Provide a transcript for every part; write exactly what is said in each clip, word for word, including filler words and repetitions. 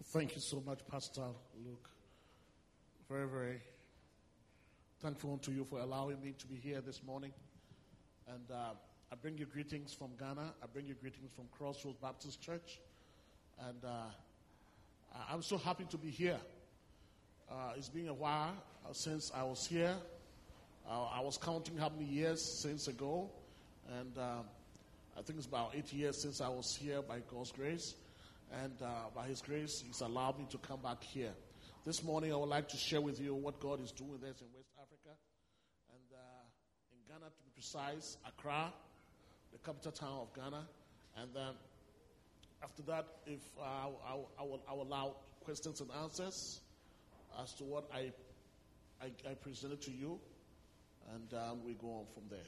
Thank you so much, Pastor Luke. Very, very thankful to you for allowing me to be here this morning. And uh, I bring you greetings from Ghana. I bring you greetings from Crossroads Baptist Church. And uh, I'm so happy to be here. Uh, it's been a while since I was here. Uh, I was counting how many years since ago. And uh, I think it's about eight years since I was here by God's grace. And uh, by His grace, He's allowed me to come back here. This morning, I would like to share with you what God is doing with us in West Africa. And uh, in Ghana, to be precise, Accra, the capital town of Ghana. And then after that, if uh, I, I, will, I will allow questions and answers as to what I, I, I presented to you. And um, we go on from there.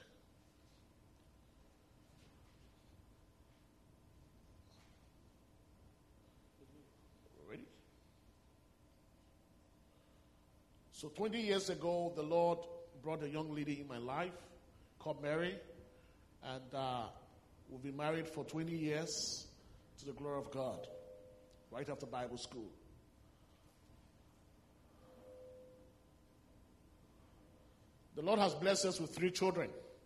Ready? So twenty years ago, the Lord brought a young lady in my life called Mary. And uh, we've been married for twenty years to the glory of God, right after Bible school. The Lord has blessed us with three children.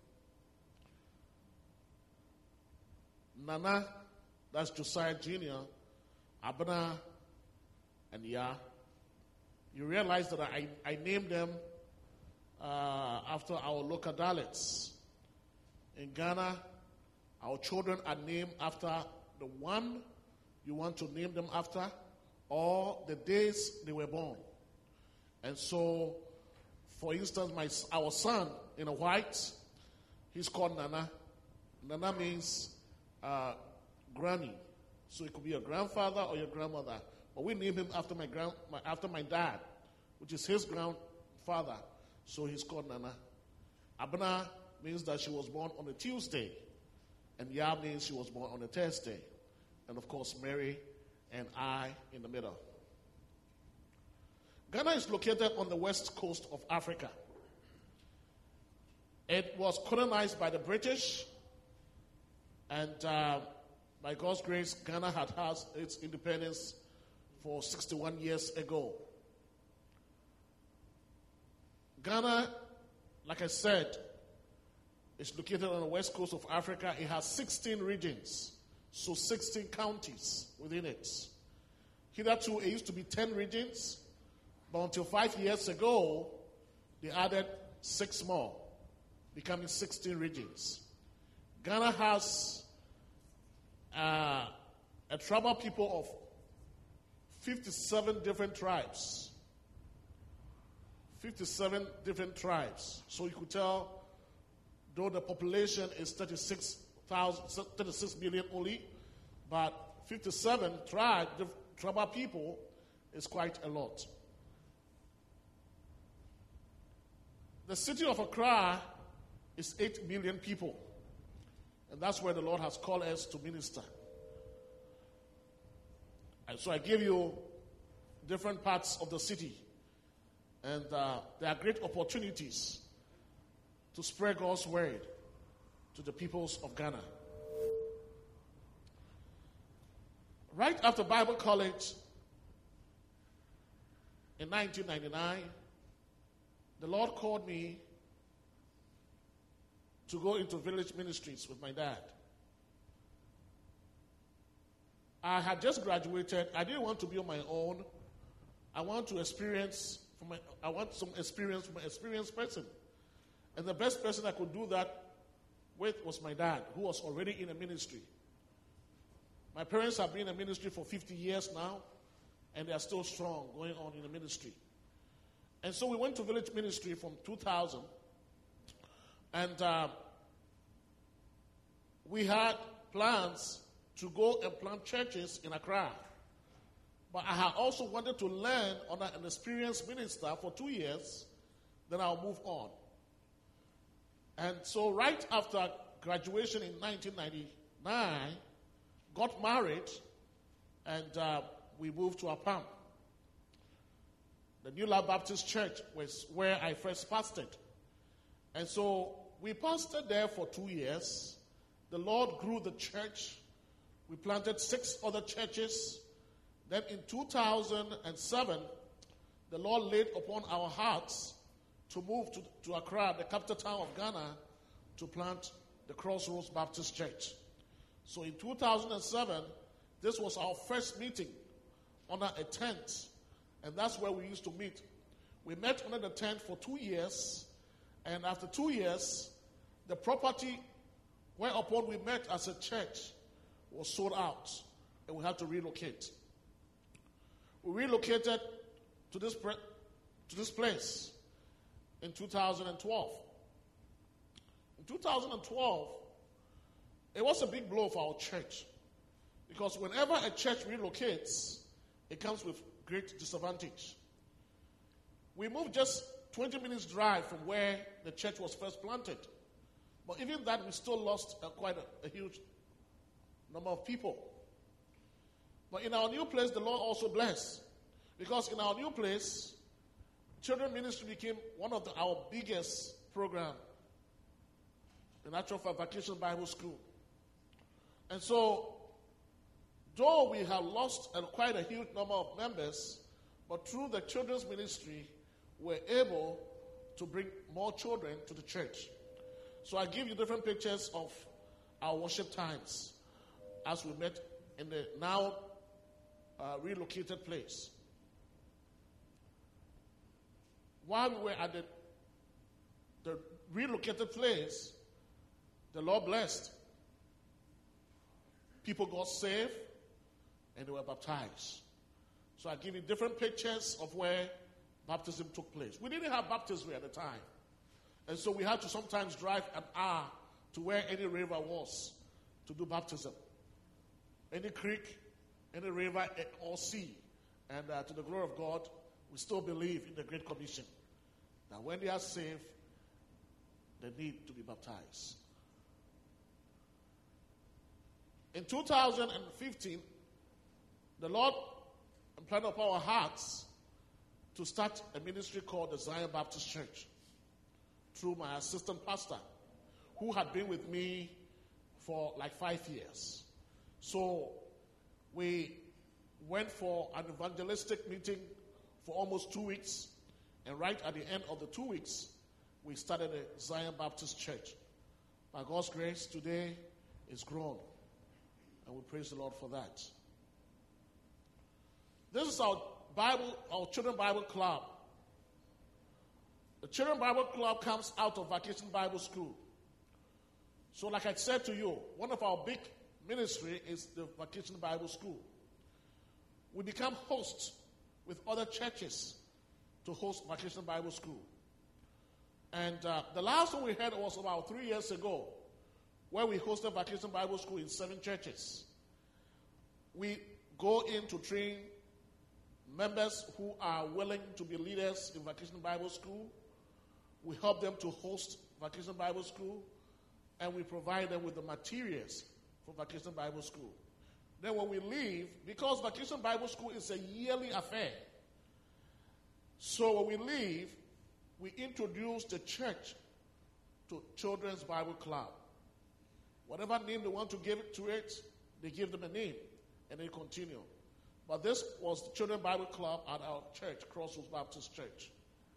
Nana, that's Josiah Junior, Abner, and Yah. You realize that I, I named them uh, after our local dialects. In Ghana, our children are named after the one you want to name them after or the days they were born. And so, for instance, my our son in a white, he's called Nana. Nana means uh, granny. So it could be your grandfather or your grandmother. But we name him after my grand, my, after my dad, which is his grandfather. So he's called Nana. Abna means that she was born on a Tuesday. And Yah means she was born on a Thursday. And of course, Mary and I in the middle. Ghana is located on the west coast of Africa. It was colonized by the British, and uh, by God's grace, Ghana had had its independence for sixty-one years ago. Ghana, like I said, is located on the west coast of Africa. It has sixteen regions, so sixteen counties within it. Hitherto, it used to be ten regions. But until five years ago, they added six more, becoming sixteen regions. Ghana has uh, a tribal people of fifty-seven different tribes. fifty-seven different tribes. So you could tell, though the population is thirty-six million only, but fifty-seven tribe, tribal people is quite a lot. The city of Accra is eight million people. And that's where the Lord has called us to minister. And so I give you different parts of the city. And uh, there are great opportunities to spread God's word to the peoples of Ghana. Right after Bible college in nineteen ninety-nine, the Lord called me to go into village ministries with my dad. I had just graduated. I didn't want to be on my own. I want to experience from my, I want some experience from an experienced person. And the best person I could do that with was my dad, who was already in a ministry. My parents have been in a ministry for fifty years now, and they are still strong, going on in the ministry. And so we went to village ministry from two thousand, and uh, we had plans to go and plant churches in Accra. But I had also wanted to learn under an experienced minister for two years, then I'll move on. And so right after graduation in nineteen ninety-nine, got married, and uh, we moved to Apam. The New Life Baptist Church was where I first pastored. And so we pastored there for two years. The Lord grew the church. We planted six other churches Then in two thousand seven, the Lord laid upon our hearts to move to, to Accra, the capital town of Ghana, to plant the Crossroads Baptist Church. So in two thousand seven, this was our first meeting under a tent, and that's where we used to meet. We met under the tent for two years, and after two years, the property whereupon we met as a church was sold out, and we had to relocate. We relocated to this pre- to this place in two thousand twelve. In two thousand twelve, it was a big blow for our church, because whenever a church relocates, it comes with great disadvantage. We moved just twenty minutes drive from where the church was first planted. But even that, we still lost uh, quite a, a huge number of people. But in our new place, the Lord also blessed. Because in our new place, children ministry became one of the, our biggest program. The Natural for Vacation Bible School. And so, though we have lost a, quite a huge number of members, but through the children's ministry, we're able to bring more children to the church. So I give you different pictures of our worship times as we met in the now uh, relocated place. While we were at the, the relocated place, the Lord blessed. People got saved and they were baptized. So I give you different pictures of where baptism took place. We didn't have baptistry at the time. And so we had to sometimes drive an hour to where any river was to do baptism. Any creek, any river, or sea. And uh, to the glory of God, we still believe in the Great Commission. That when they are saved, they need to be baptized. In two thousand fifteen, the Lord planted upon our hearts to start a ministry called the Zion Baptist Church through my assistant pastor, who had been with me for like five years. So we went for an evangelistic meeting for almost two weeks, and right at the end of the two weeks, we started a Zion Baptist Church. By God's grace, today it's grown, and we praise the Lord for that. This is our Bible, our Children Bible Club. The Children Bible Club comes out of Vacation Bible School. So like I said to you, one of our big ministry is the Vacation Bible School. We become hosts with other churches to host Vacation Bible School. And uh, the last one we had was about three years ago, where we hosted Vacation Bible School in seven churches. We go in to train members who are willing to be leaders in Vacation Bible School. We help them to host Vacation Bible School, and we provide them with the materials for Vacation Bible School. Then when we leave, because Vacation Bible School is a yearly affair, so when we leave, we introduce the church to Children's Bible Club. Whatever name they want to give it to it, they give them a name, and they continue. But this was the Children's Bible Club at our church, Crossroads Baptist Church.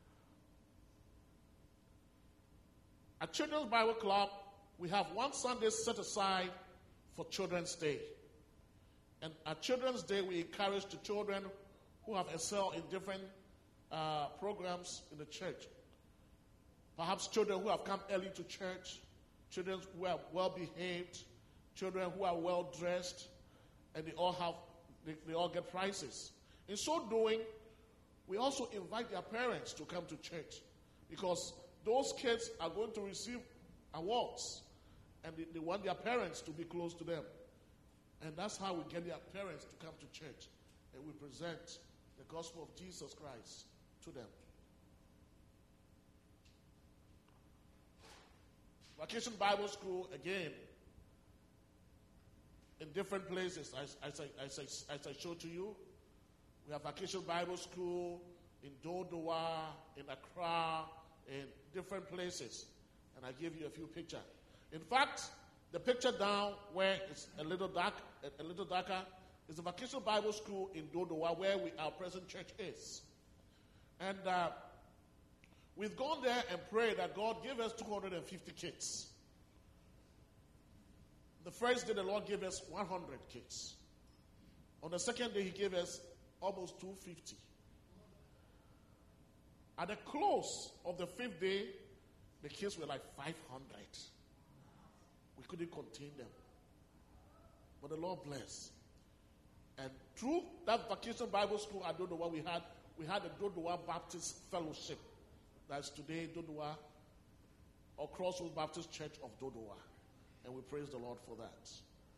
At Children's Bible Club, we have one Sunday set aside for Children's Day. And at Children's Day, we encourage the children who have excelled in different uh, programs in the church. Perhaps children who have come early to church, children who are well-behaved, children who are well-dressed, and they all have, they, they all get prizes. In so doing, we also invite their parents to come to church, because those kids are going to receive awards, and they, they want their parents to be close to them. And that's how we get their parents to come to church, and we present the gospel of Jesus Christ to them. Vacation Bible School, again, in different places, as, as, I, as, I, as I showed to you. We have Vacation Bible School in Dodowa, in Accra, in different places. And I give you a few pictures. In fact, the picture down where it's a little dark, a, a little darker, It's a vacation Bible school in Dodowa where we, our present church is. And uh, we've gone there and prayed that God give us two hundred fifty kids. The first day the Lord gave us one hundred kids. On the second day he gave us almost two hundred fifty. At the close of the fifth day, the kids were like five hundred. We couldn't contain them. But the Lord blessed. And through that vacation Bible school at Dodowa, we had we had the Dodowa Baptist Fellowship. That's today Dodowa, or Crossroads Baptist Church of Dodowa. And we praise the Lord for that.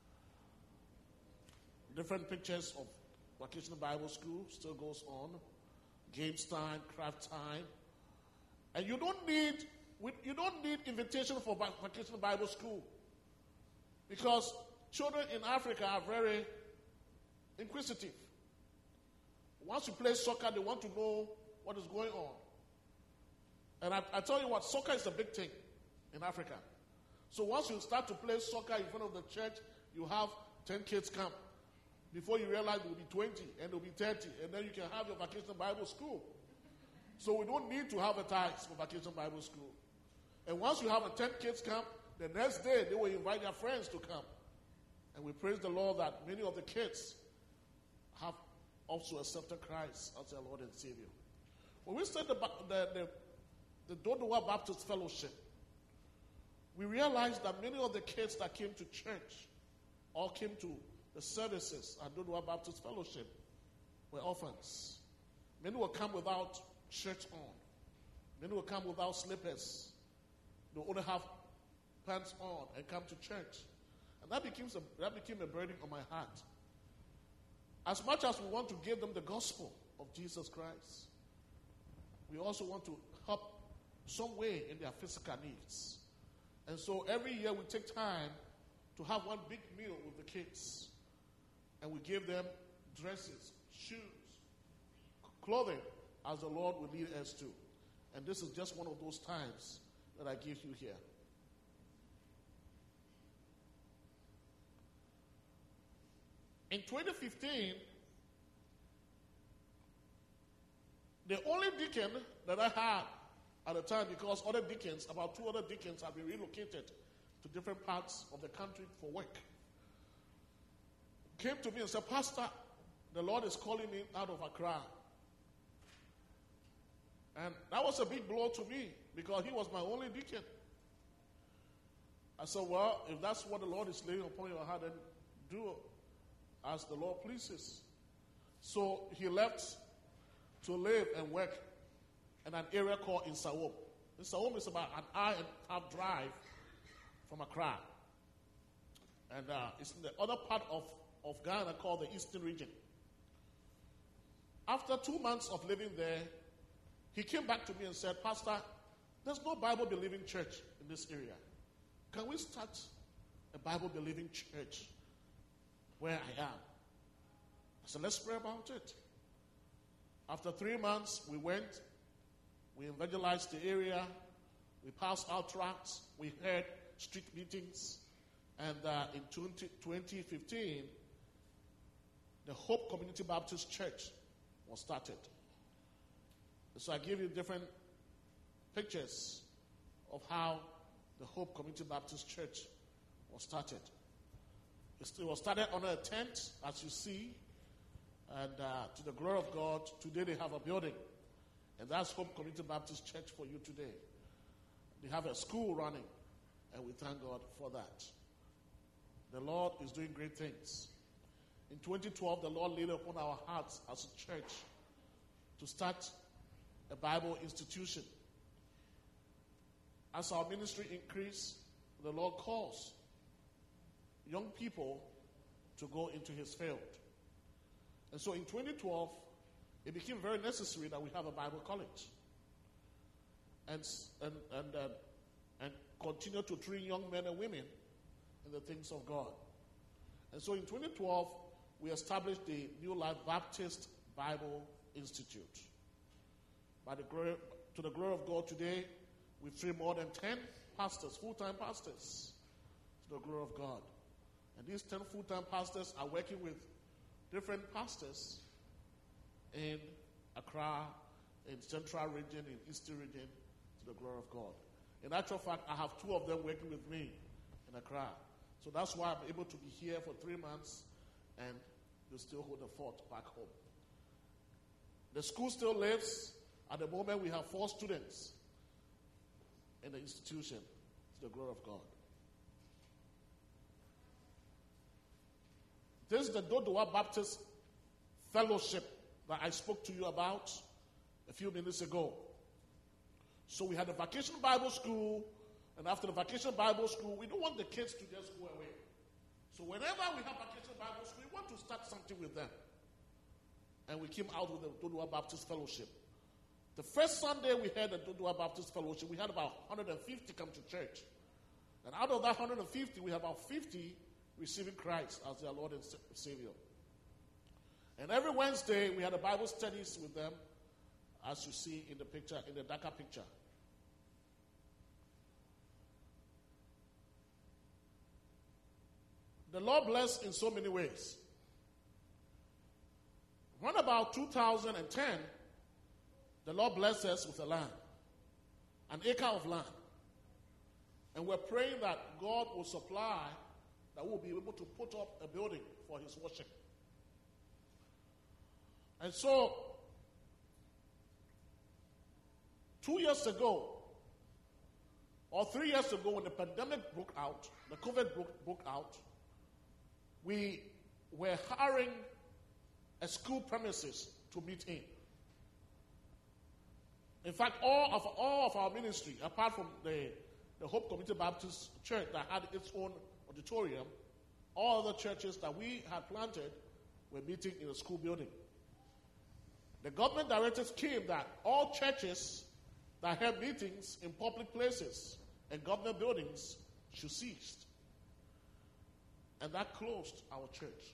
Different pictures of vacation Bible school still goes on. Games time, craft time. And you don't need you don't need invitation for vacation Bible school. Because children in Africa are very inquisitive. Once you play soccer, they want to know what is going on. And I, I tell you what, soccer is a big thing in Africa. So once you start to play soccer in front of the church, you have ten kids come. Before you realize it will be twenty, and it will be thirty, and then you can have your vacation Bible school. So we don't need to advertise for vacation Bible school. And once you have a ten kids come, the next day they will invite their friends to come. And we praise the Lord that many of the kids have also accepted Christ as their Lord and Savior. When we started the, the, the, the Dodowa Baptist Fellowship, we realized that many of the kids that came to church or came to the services at Dodowa Baptist Fellowship were orphans. Many will come without shirts on. Many will come without slippers. They only have pants on and come to church. And that became a, that became a burden on my heart. As much as we want to give them the gospel of Jesus Christ, we also want to help some way in their physical needs. And so every year we take time to have one big meal with the kids. And we give them dresses, shoes, clothing, as the Lord will lead us to. And this is just one of those times that I give you here. In twenty fifteen, the only deacon that I had at the time, because other deacons, about two other deacons, have been relocated to different parts of the country for work, came to me and said, "Pastor, the Lord is calling me out of Accra." And that was a big blow to me because he was my only deacon. I said, "Well, if that's what the Lord is laying upon your heart, then do as the Lord pleases." So he left to live and work in an area called Insawam. Insawam is about an hour and a half drive from Accra. And uh, it's in the other part of, of Ghana called the Eastern region. After two months of living there, he came back to me and said, "Pastor, there's no Bible-believing church in this area. Can we start a Bible-believing church where I am?" I said, "Let's pray about it." After three months, we went, we evangelized the area, we passed out tracts, we had street meetings, and uh, in twenty fifteen, the Hope Community Baptist Church was started. So I give you different pictures of how the Hope Community Baptist Church was started. It was started on a tent, as you see, and uh, to the glory of God, today they have a building, and that's Hope Community Baptist Church for you today. They have a school running, and we thank God for that. The Lord is doing great things. In twenty twelve, the Lord laid upon our hearts as a church to start a Bible institution. As our ministry increased, the Lord calls young people to go into his field. And so in twenty twelve, it became very necessary that we have a Bible college and and and uh, and continue to train young men and women in the things of God. And so in twenty twelve, we established the New Life Baptist Bible Institute. By the glory, to the glory of God, today we train more than ten pastors, full-time pastors, to the glory of God. And these ten full-time pastors are working with different pastors in Accra, in Central Region, in Eastern Region, to the glory of God. In actual fact, I have two of them working with me in Accra. So that's why I'm able to be here for three months and they still hold the fort back home. The school still lives. At the moment, we have four students in the institution, to the glory of God. This is the Dodowa Baptist Fellowship that I spoke to you about a few minutes ago. So we had a vacation Bible school, and after the vacation Bible school, we don't want the kids to just go away. So whenever we have vacation Bible school, we want to start something with them. And we came out with the Dodowa Baptist Fellowship. The first Sunday we had the Dodowa Baptist Fellowship, we had about one hundred fifty come to church. And out of that one hundred fifty, we had about fifty receiving Christ as their Lord and Savior. And every Wednesday, we had a Bible studies with them, as you see in the picture, in the darker picture. The Lord blessed in so many ways. Around about two thousand ten, the Lord blessed us with a land, an acre of land. And we're praying that God will supply, that we'll be able to put up a building for His worship. And so, two years ago, or three years ago, when the pandemic broke out, the COVID broke, broke out, we were hiring a school premises to meet in. In fact, all of all of our ministry, apart from the, the Hope Community Baptist Church that had its own auditorium, all other churches that we had planted were meeting in a school building. The government directives came that all churches that had meetings in public places and government buildings should cease. And that closed our church.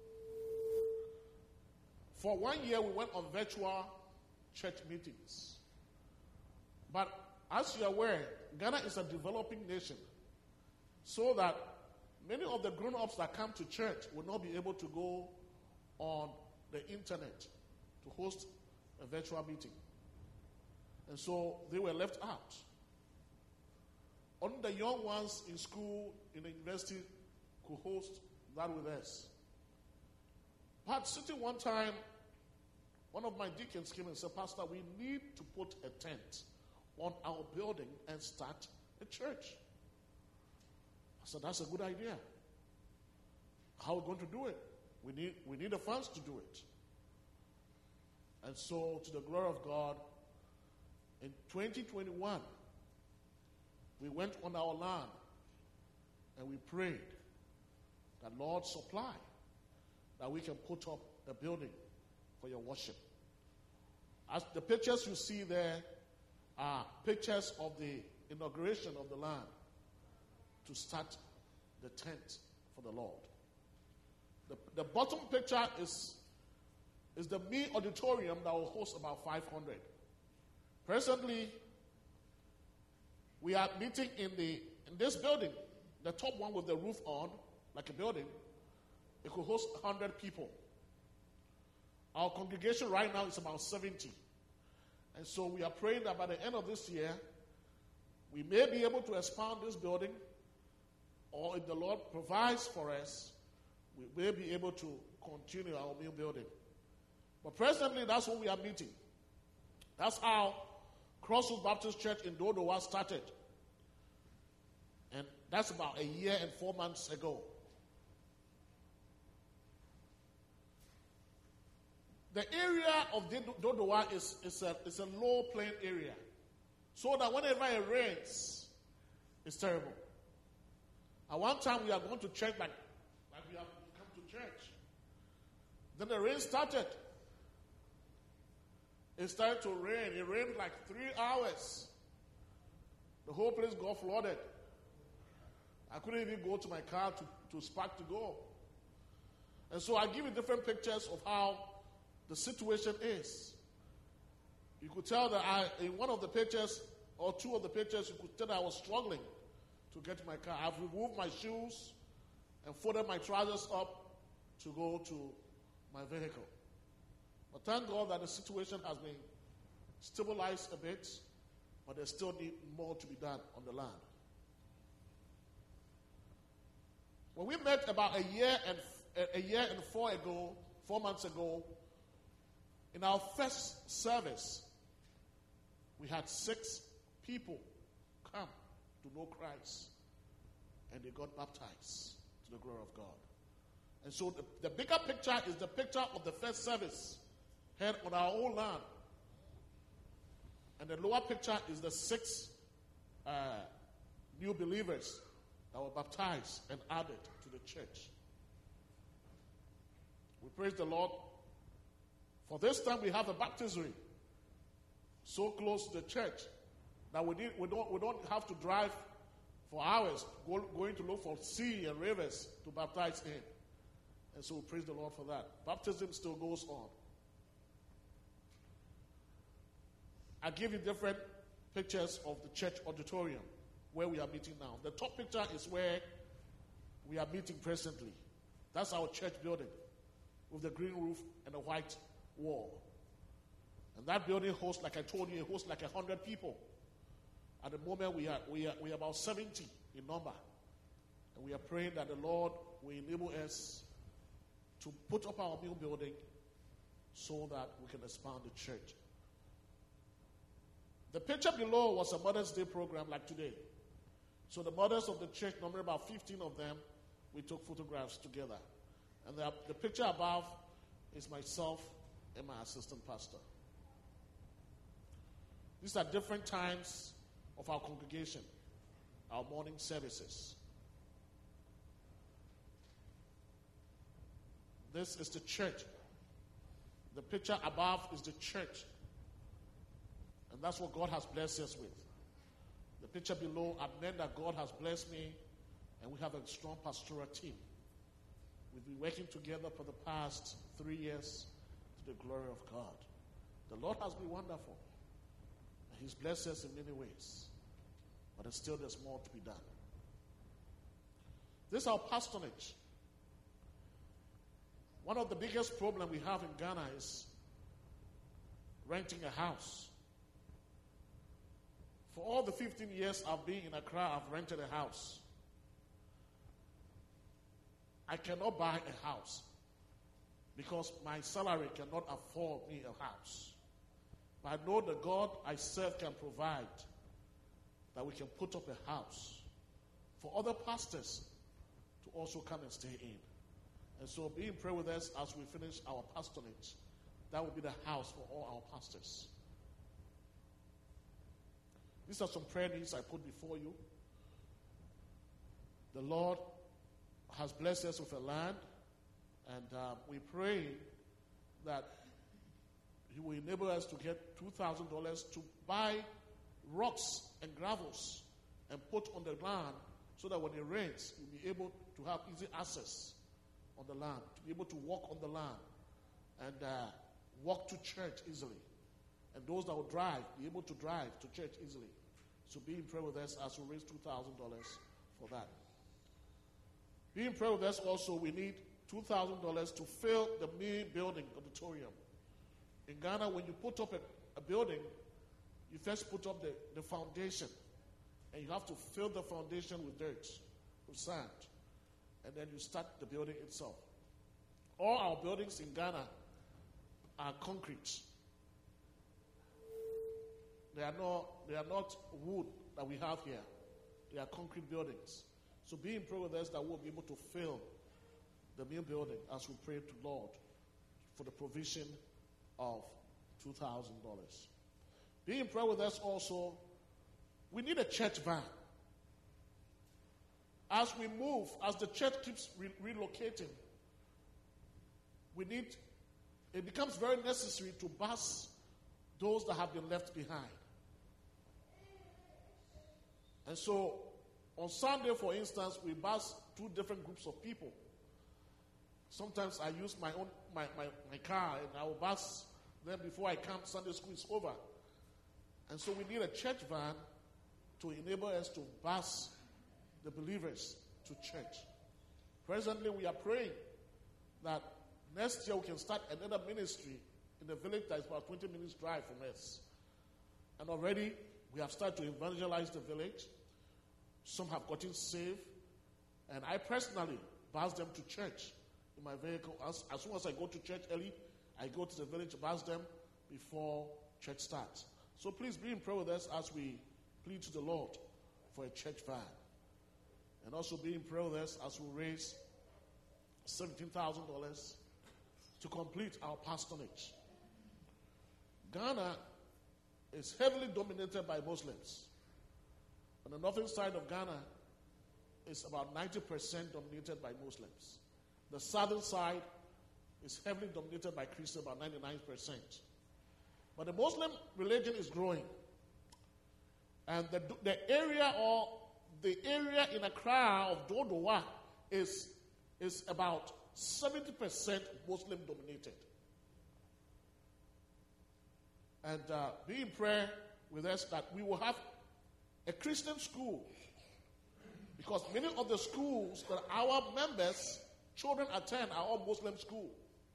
For one year, we went on virtual church meetings. But as you're aware, Ghana is a developing nation, so that many of the grown-ups that come to church will not be able to go on the internet to host a virtual meeting. And so they were left out. Only the young ones in school, in the university, could host that with us. But sitting one time, one of my deacons came and said, Pastor, we need to put a tent on our building and start a church. I said, that's a good idea. How are we going to do it? We need, we need the funds to do it. And so, to the glory of God, in twenty twenty-one, we went on our land and we prayed that Lord supply, that we can put up a building for your worship. As the pictures you see there are pictures of the inauguration of the land to start the tent for the Lord. The, the bottom picture is, is the Me Auditorium that will host about five hundred. Presently, we are meeting in the in this building, the top one with the roof on, like a building. It could host one hundred people. Our congregation right now is about seventy. And so we are praying that by the end of this year, we may be able to expand this building, or if the Lord provides for us, we may be able to continue our new building. But presently, that's what we are meeting. That's how Crossroads Baptist Church in Dodowa started. And that's about a year and four months ago. The area of Dodowa is, is, a, is a low plain area. So that whenever it rains, it's terrible. At one time, we are going to church like, like we have come to church. Then the rain started. It started to rain. It rained like three hours. The whole place got flooded. I couldn't even go to my car to, to spark to go. And so I give you different pictures of how the situation is. You could tell that I, in one of the pictures, or two of the pictures, you could tell that I was struggling to get to my car. I've removed my shoes and folded my trousers up to go to my vehicle. But thank God that the situation has been stabilized a bit, but there's still need more to be done on the land. When we met about a year and a year and four ago, four months ago, in our first service, we had six people come to know Christ, and they got baptized to the glory of God. And so the, the bigger picture is the picture of the first service held on our own land. And the lower picture is the six uh, new believers that were baptized and added to the church. We praise the Lord. For this time we have a baptistry so close to the church that we, need, we, don't, we don't have to drive for hours go, going to look for sea and rivers to baptize in. And so we praise the Lord for that. Baptism still goes on. I give you different pictures of the church auditorium where we are meeting now. The top picture is where we are meeting presently. That's our church building with the green roof and the white wall. And that building hosts, like I told you, it hosts like one hundred people. At the moment, we are, we are, we are about seventy in number. And we are praying that the Lord will enable us to put up our new building so that we can expand the church. The picture below was a Mother's Day program like today. So the mothers of the church, number about fifteen of them, we took photographs together. And the, the picture above is myself and my assistant pastor. These are different times of our congregation, our morning services. This is the church. The picture above is the church. And that's what God has blessed us with. The picture below are men that God has blessed me, and we have a strong pastoral team. We've been working together for the past three years to the glory of God. The Lord has been wonderful. And He's blessed us in many ways. But there's still there's more to be done. This is our parsonage. One of the biggest problems we have in Ghana is renting a house. For all the fifteen years I've been in Accra, I've rented a house. I cannot buy a house because my salary cannot afford me a house. But I know the God I serve can provide that we can put up a house for other pastors to also come and stay in. And so be in prayer with us as we finish our pastorate. That will be the house for all our pastors. These are some prayer needs I put before you. The Lord has blessed us with a land, and uh, we pray that He will enable us to get two thousand dollars to buy rocks and gravels and put on the land so that when it rains, we'll be able to have easy access on the land, to be able to walk on the land and uh, walk to church easily. And those that will drive, be able to drive to church easily. So be in prayer with us as we raise two thousand dollars for that. Be in prayer with us also, we need two thousand dollars to fill the main building auditorium. In Ghana, when you put up a, a building, you first put up the, the foundation. And you have to fill the foundation with dirt, with sand. And then you start the building itself. All our buildings in Ghana are concrete. They are not, they are not wood that we have here. They are concrete buildings. So be in prayer with us that we'll be able to fill the new building as we pray to Lord for the provision of two thousand dollars. Be in prayer with us also. We need a church van. As we move, as the church keeps re- relocating, we need, it becomes very necessary to bus those that have been left behind. And so, on Sunday, for instance, we bus two different groups of people. Sometimes I use my own my, my, my car, and I will bus them before I come. Sunday school is over. And so we need a church van to enable us to bus the believers to church. Presently, we are praying that Next year, we can start another ministry in the village that is about twenty minutes drive from us. And already, we have started to evangelize the village. Some have gotten saved. And I personally bus them to church in my vehicle. As, as soon as I go to church early, I go to the village, bus them before church starts. So please be in prayer with us as we plead to the Lord for a church van. And also be in prayer with us as we raise seventeen thousand dollars to complete our parsonage. Ghana is heavily dominated by Muslims. On the northern side of Ghana is about ninety percent dominated by Muslims. The southern side is heavily dominated by Christians, about ninety-nine percent. But the Muslim religion is growing. And the, the area or the area in Accra of Dodowa is, is about seventy percent Muslim dominated. And uh, be in prayer with us that we will have a Christian school. Because many of the schools that our members, children attend are all Muslim schools.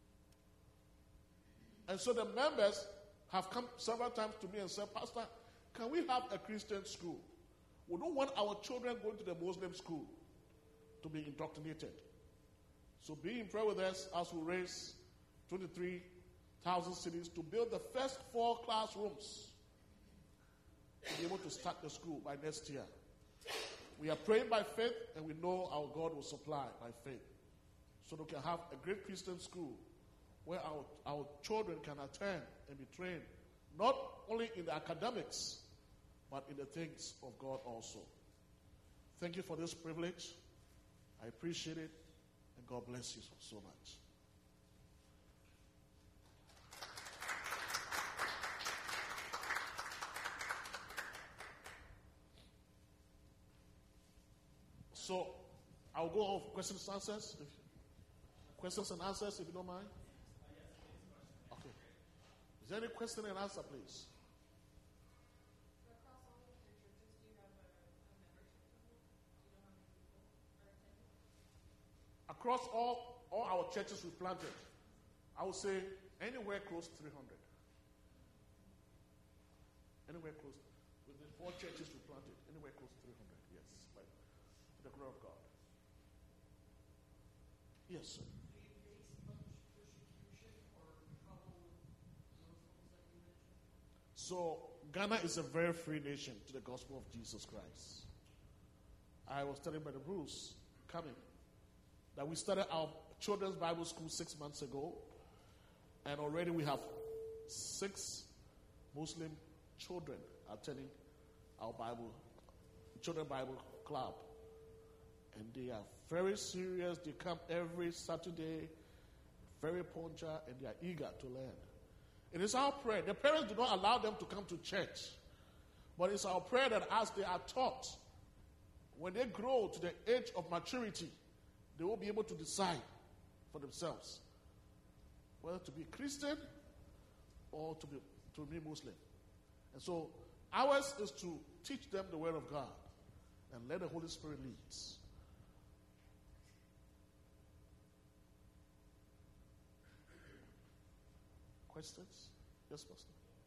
And so the members have come several times to me and said, Pastor, can we have a Christian school? We don't want our children going to the Muslim school to be indoctrinated. So be in prayer with us as we raise twenty-three thousand cedis to build the first four classrooms to be able to start the school by next year. We are praying by faith, and we know our God will supply by faith. So we can have a great Christian school where our, our children can attend and be trained, not only in the academics, but in the things of God also. Thank you for this privilege. I appreciate it, and God bless you so much. So, I'll go off questions and answers. If, questions and answers, if you don't mind. Okay. Is there any question and answer, please? Across all, all our churches we planted, I would say anywhere close to three hundred. Anywhere close. With the four churches we planted, anywhere close to three hundred, yes. By the glory of God. Yes, sir. Do you face much persecution or trouble with those folks that you mentioned? So, Ghana is a very free nation to the gospel of Jesus Christ. I was telling Brother Bruce, coming, that we started our children's Bible school six months ago, and already we have six Muslim children attending our Bible, Children Bible Club. And they are very serious. They come every Saturday, very punctual, and they are eager to learn. It is our prayer. The parents do not allow them to come to church. But it's our prayer that as they are taught, when they grow to the age of maturity, they will be able to decide for themselves whether to be Christian or to be, to be Muslim. And so ours is to teach them the word of God and let the Holy Spirit lead. Questions? Yes, Pastor.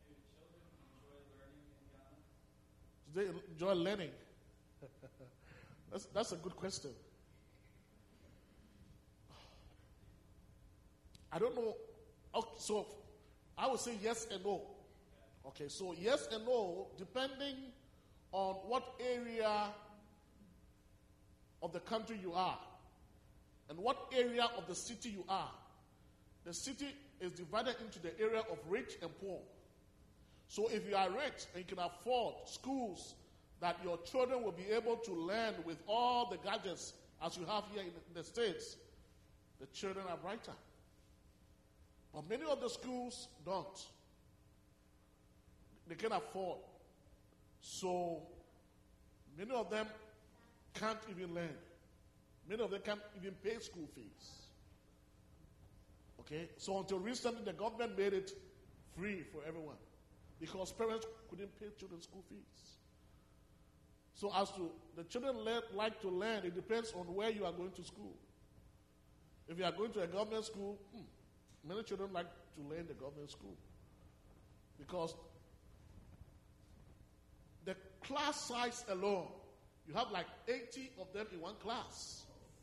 Do children enjoy learning in Ghana? Do they enjoy learning? that's, that's a good question. I don't know. Okay, so I would say yes and no. Okay, so yes and no, depending on what area of the country you are and what area of the city you are. The city is divided into the area of rich and poor. So if you are rich and you can afford schools that your children will be able to learn with all the gadgets as you have here in the States, the children are brighter. But many of the schools don't. They can't afford. So many of them can't even learn. Many of them can't even pay school fees. Okay? So until recently, the government made it free for everyone because parents couldn't pay children's school fees. So as to the children le- like to learn, it depends on where you are going to school. If you are going to a government school, hmm, many children like to learn the government school because the class size alone, you have like eighty of them in one class.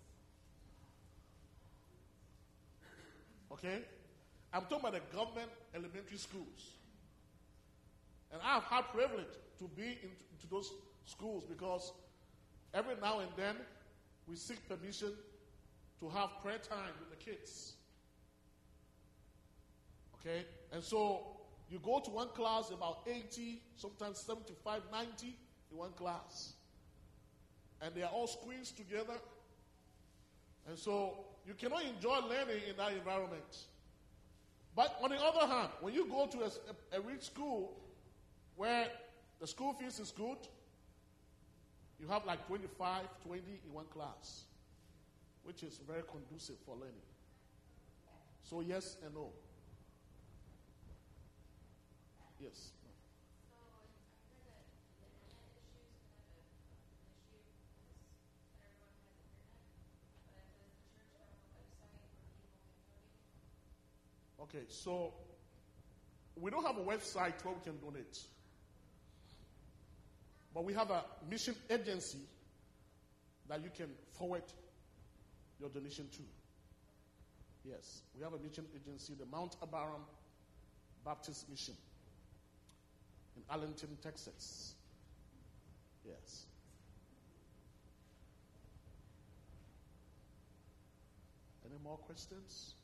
Okay? I'm talking about the government elementary schools. And I have had privilege to be into, into those schools because every now and then we seek permission to have prayer time with the kids. Okay? And so you go to one class, about eighty, sometimes seventy-five, ninety in one class. And they are all squeezed together. And so you cannot enjoy learning in that environment. But on the other hand, when you go to a, a rich school where the school fees is good, you have like twenty-five, twenty in one class, which is very conducive for learning. So yes and no. Yes. Okay, so we don't have a website where we can donate. But we have a mission agency that you can forward your donation to. Yes, we have a mission agency, the Mount Abraham Baptist Mission in Arlington, Texas. Yes. Any more questions?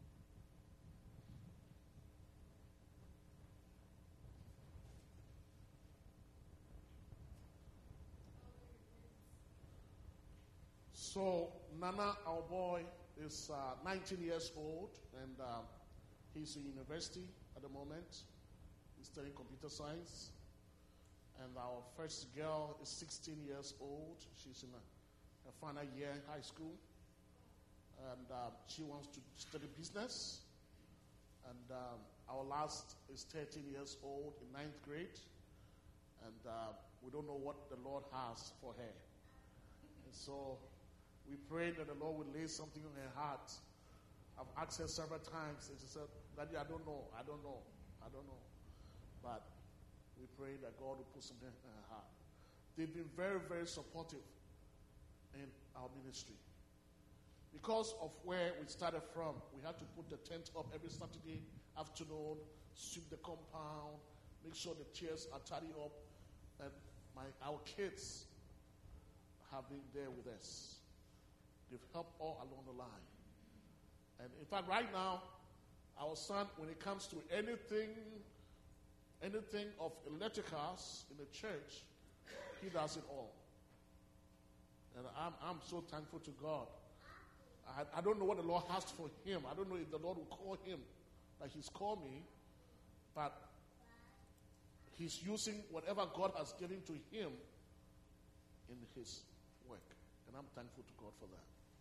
So, Nana, our boy, is uh, nineteen years old, and uh, he's in university at the moment. He's studying computer science. And our first girl is sixteen years old. She's in her final year in high school. And uh, she wants to study business. And um, our last is thirteen years old in ninth grade. And uh, we don't know what the Lord has for her. And so we pray that the Lord would lay something on her heart. I've asked her several times, and she said, Daddy, I don't know, I don't know, I don't know. But we pray that God will put something in her heart. They've been very, very supportive in our ministry. Because of where we started from, we had to put the tent up every Saturday afternoon, sweep the compound, make sure the chairs are tidy up, and my our kids have been there with us. They've helped all along the line. And in fact, right now, our son, when it comes to anything, anything of electricals in the church, he does it all. And I'm, I'm so thankful to God. I, I don't know what the Lord has for him. I don't know if the Lord will call him like he's called me, but he's using whatever God has given to him in his work. And I'm thankful to God for that.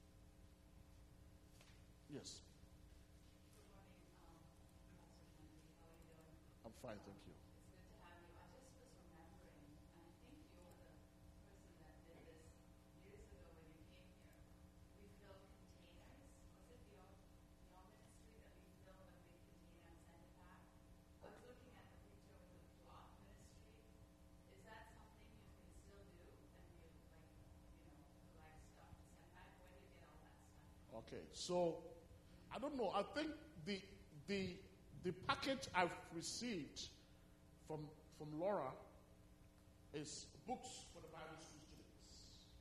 Yes. Good morning, um, Pastor Kennedy. How are you doing? I'm fine, thank you. It's good to have you. I just was remembering, and I think you were the person that did this years ago when you came here. We filled containers. Was it the old, the old ministry that we filled a big container and sent it back? I was looking at the picture with the cloth ministry. Is that something you can still do? And you, like, you know, collect stuff to send back? Where do you get all that stuff? Okay, so I don't know. I think the the the package I've received from from Laura is books for the Bible school students.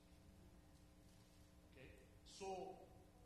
Okay, so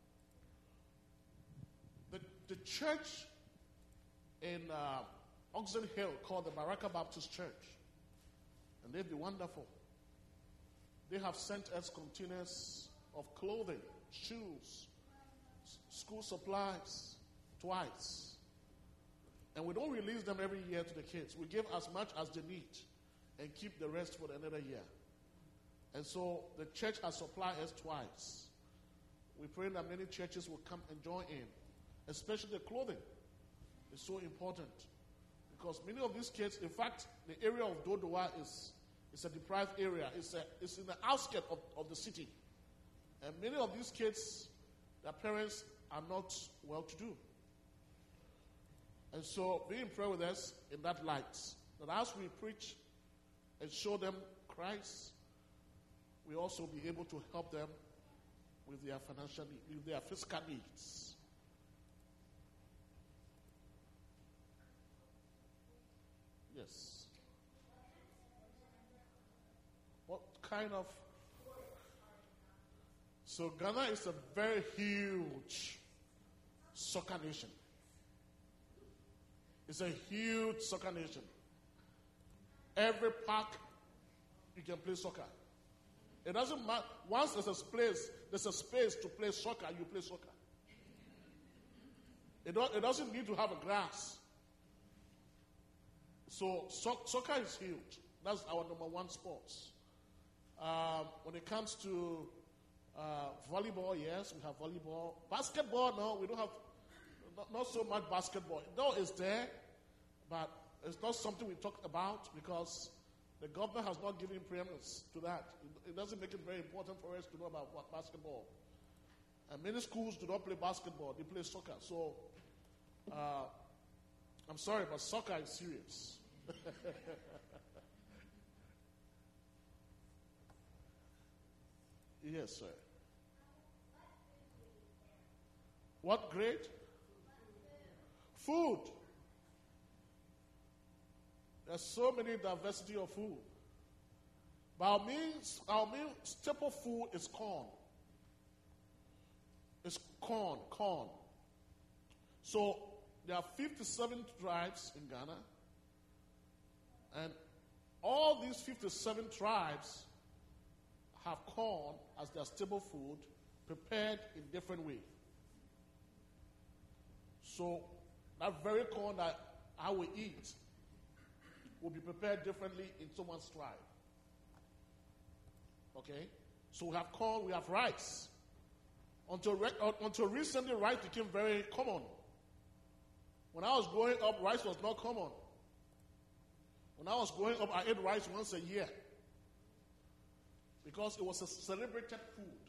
the the church in uh, Oxon Hill called the Baraka Baptist Church, and they've been wonderful. They have sent us containers of clothing, shoes, school supplies twice. And we don't release them every year to the kids. We give as much as they need and keep the rest for another year. And so the church has supplied us twice. We pray that many churches will come and join in, especially the clothing. It's so important because many of these kids, in fact, the area of Dodowa is, is a deprived area. It's, a, it's in the outskirts of, of the city. And many of these kids, their parents are not well to do. And so be in prayer with us in that light. That as we preach and show them Christ, we also be able to help them with their financial need, with their physical needs. Yes. What kind of... So Ghana is a very huge soccer nation. It's a huge soccer nation. Every park, you can play soccer. It doesn't matter. Once there's a place, there's a space to play soccer, you play soccer. It, don't, it doesn't need to have a grass. So, so soccer is huge. That's our number one sport. Um, when it comes to uh, volleyball, yes, we have volleyball. Basketball, no, we don't have, not, not so much basketball. No, it's there, but it's not something we talk about because the government has not given preeminence to that. It, it doesn't make it very important for us to know about what basketball. And many schools do not play basketball, they play soccer. So, uh, I'm sorry, but soccer is serious. Yes, sir. What grade? Food. There's so many diversity of food. But our main, our main staple food is corn. It's corn, corn. So there are fifty-seven tribes in Ghana. And all these fifty-seven tribes have corn as their staple food, prepared in different ways. So that very corn that I will eat will be prepared differently in someone's tribe. Okay? So we have corn, we have rice. Until, re- uh, until recently, rice became very common. When I was growing up, rice was not common. When I was growing up, I ate rice once a year because it was a celebrated food.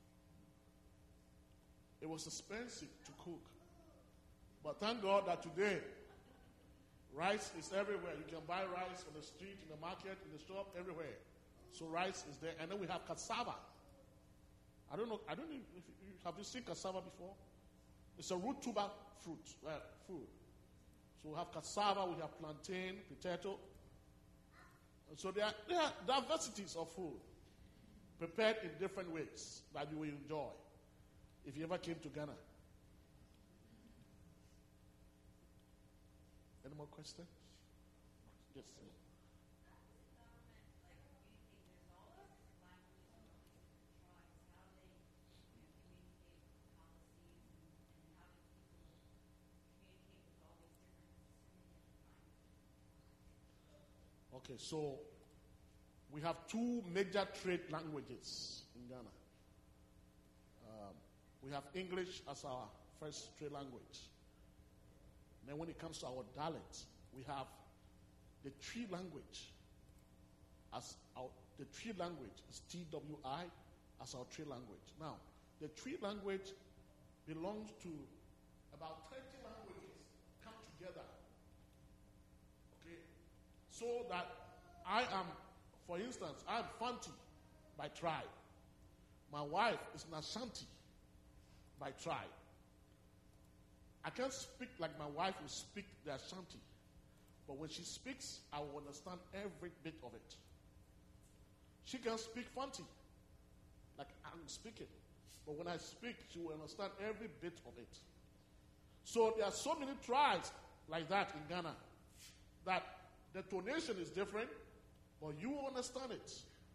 It was expensive to cook. But thank God that today, rice is everywhere. You can buy rice on the street, in the market, in the shop, everywhere. So rice is there. And then we have cassava. I don't know, I don't know if you, have you seen cassava before? It's a root tuber fruit, uh, food. So we have cassava, we have plantain, potato. And so there are, there are diversities of food prepared in different ways that you will enjoy if you ever came to Ghana. Any more questions? Yes, sir. Okay, so we have two major trade languages in Ghana. Um, we have English as our first trade language. And then when it comes to our dialect, we have the Twi language as our, the Twi language is T W I as our trade language. Now, the Twi language belongs to about thirty languages come together. Okay, so that I am, for instance, I am Fanti by tribe. My wife is Nashanti by tribe. I can't speak like my wife will speak the Ashanti. But when she speaks, I will understand every bit of it. She can speak Fanti, like I'm speaking. But when I speak, she will understand every bit of it. So there are so many tribes like that in Ghana that the tonation is different, but you will understand it.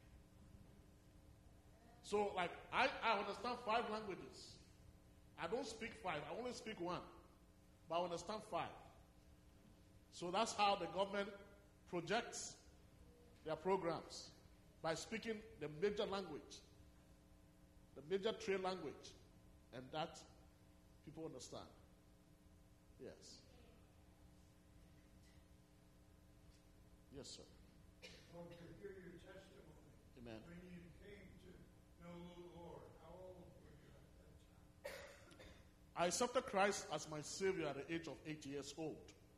So like I, I understand five languages. I don't speak five, I only speak one. But I understand five. So that's how the government projects their programs, by speaking the major language, the major trade language, and that people understand. Yes. Yes, sir. Well, to hear your testimony. Amen. When you came to know the Lord, how old were you at that time? I accepted Christ as my Savior at the age of eight years old.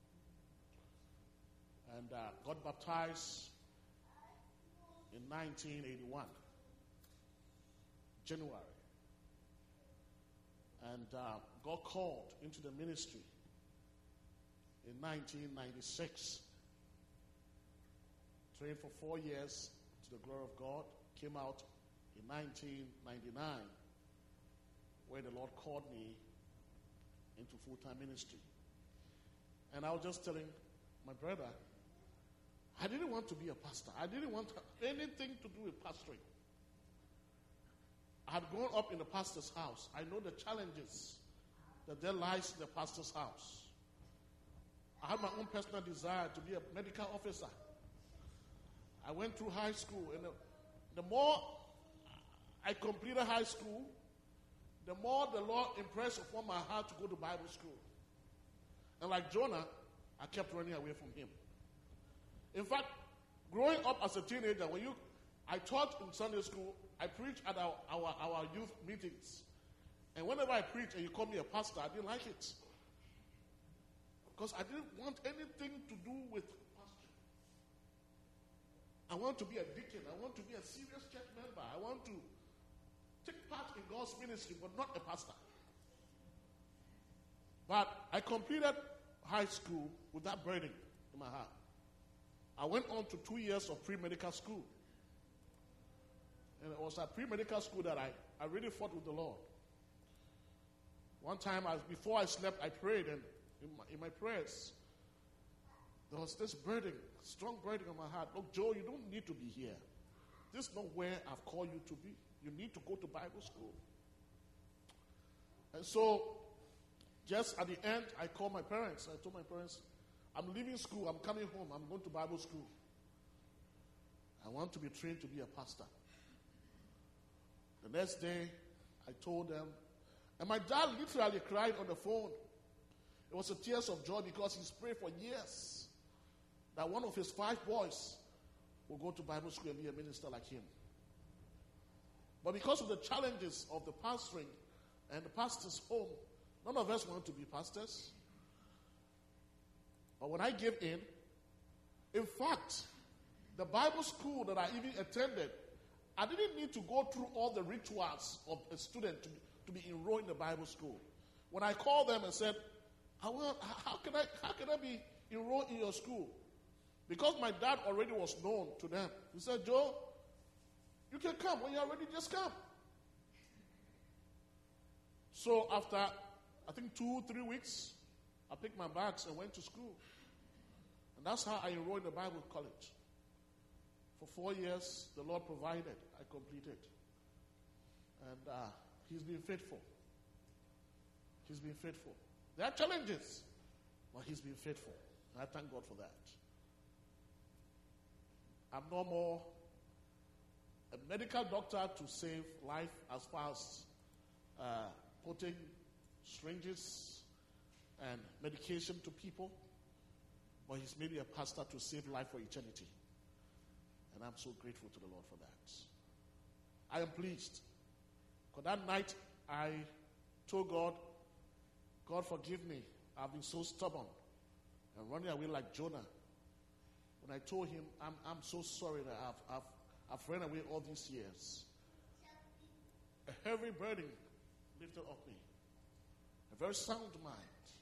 And uh, got baptized in nineteen eighty-one, January. And uh, got called into the ministry in nineteen ninety-six. Trained for four years to the glory of God. Came out in nineteen ninety-nine, where the Lord called me into full-time ministry. And I was just telling my brother, I didn't want to be a pastor. I didn't want anything to do with pastoring. I had grown up in the pastor's house. I know the challenges that there lies in the pastor's house. I had my own personal desire to be a medical officer. I went through high school, and the, the more I completed high school, the more the Lord impressed upon my heart to go to Bible school. And like Jonah, I kept running away from him. In fact, growing up as a teenager, when you, I taught in Sunday school, I preached at our, our, our youth meetings. And whenever I preached and you called me a pastor, I didn't like it. Because I didn't want anything to do with pastoring. I want to be a deacon. I want to be a serious church member. I want to take part in God's ministry, but not a pastor. But I completed high school with that burden in my heart. I went on to two years of pre-medical school. And it was at pre-medical school that I, I really fought with the Lord. One time, I, before I slept, I prayed, and in my, in my prayers, there was this burden, strong burden on my heart. Look, Joe, you don't need to be here. This is not where I've called you to be. You need to go to Bible school. And so, just at the end, I called my parents. I told my parents, I'm leaving school. I'm coming home. I'm going to Bible school. I want to be trained to be a pastor. The next day, I told them, and my dad literally cried on the phone. It was a tears of joy because he's prayed for years that one of his five boys will go to Bible school and be a minister like him. But because of the challenges of the pastoring and the pastor's home, none of us want to be pastors. But when I gave in, in fact, the Bible school that I even attended, I didn't need to go through all the rituals of a student to, to be enrolled in the Bible school. When I called them and said, I want, how can I, how can I be enrolled in your school? Because my dad already was known to them. He said, Joe, you can come. When you're ready, just come. So after, I think, two, three weeks, I picked my bags and went to school. And that's how I enrolled in the Bible college. For four years, the Lord provided. I completed. And uh, He's been faithful. He's been faithful. There are challenges, but He's been faithful. And I thank God for that. I'm no more a medical doctor to save life as far as uh, putting syringes and medication to people, but He's made me a pastor to save life for eternity. And I'm so grateful to the Lord for that. I am pleased. Because that night I told God, God forgive me. I've been so stubborn and running away like Jonah. When I told Him, I'm, I'm so sorry that I've, I've, I've run away all these years. A heavy burden lifted off me. A very sound mind.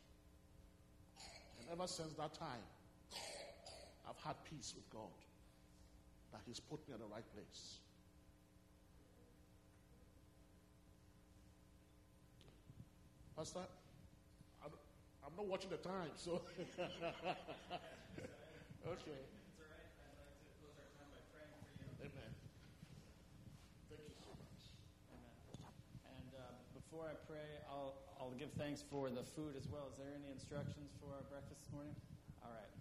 And ever since that time, I've had peace with God. That He's put me in the right place. Pastor, I'm, I'm not watching the time, so. Okay. It's all right. I'd like to close our time by praying for you. Amen. Thank you so much. Amen. And uh, before I pray, I'll I'll give thanks for the food as well. Is there any instructions for our breakfast this morning? All right.